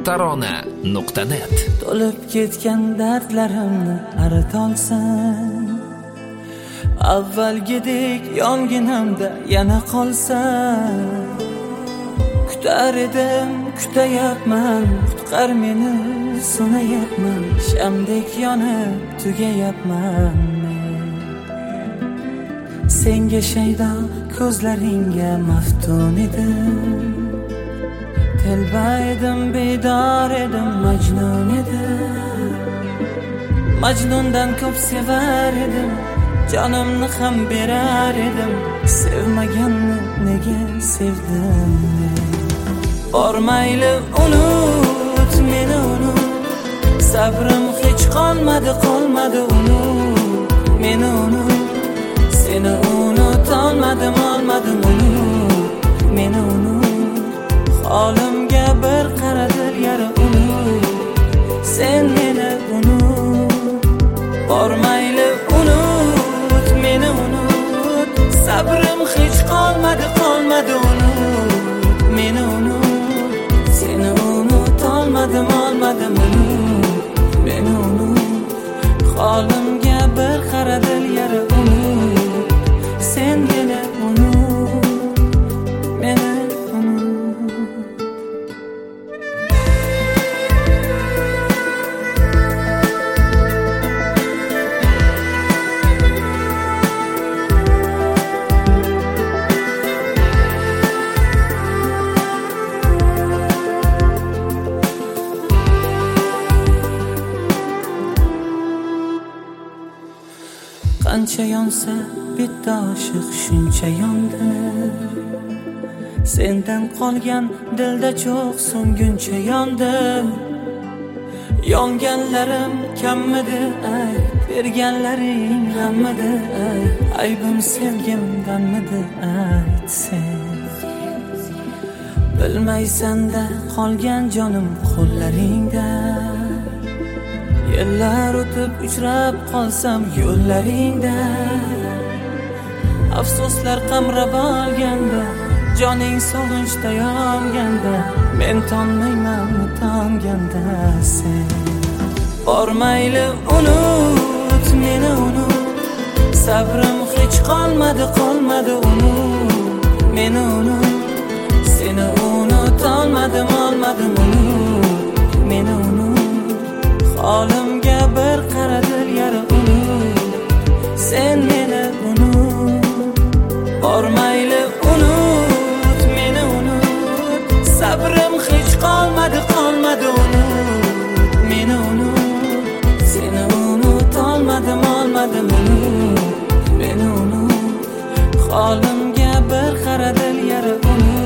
tarona.net. To'lib ketgan dardlarimni aritolsam, avvalgidek yonginamda yana qolsam, kutar edim, kutayapman, qutqar meni, so'nayapman, shamdek yonib tugayapman. Senga shaydo ko'zlaringga maftun edim, telba edim, bedor edim, majnun edim. Majnundan ko'p sevar edim, jonimni ham berar edim. Sevmaganni nega sevdim? Bormayli unut, meni unut, sabrim hech qolmadi, unut, meni unut. Seni unutolmadim, unut, meni unut. Holimga bir qaradir yara unut, sen meni unut. Bormayli unut, meni unut, sabrim hech qolmadi, unut, meni unut. Seni unutolmadim, unut, meni unut. Holimga bir qaradir yara unut, sen meni unut, meni unut. Qancha yonsa bitta oshiq shuncha yondi. Sendan qolgan dilda cho'q so'nguncha yondim. Yonganlarim kammidi ay, berganlaring hammidi ay. Aybim sevgimdanmidi ayt sen. Bilmaysan-da qolgan jonim qo'llaringda. Yillar o'tib uchrab qolsam yo'llaringda, afsuslar qamrab olganda, joning sog'inchda yonganda, men tonmayman tonganda sen. Bormayli unut, meni unut, sabrim hech qolmadi, unut, meni unut. Seni unutolmadim, unut, meni unut. Holimga bir qaradir yara unut, sen meni unut. Bormayli unut, meni unut, sabrim hech qolmadi, unut, meni unut. Seni unutolmadim, unut, meni unut. Holimga bir qaradir yara unut.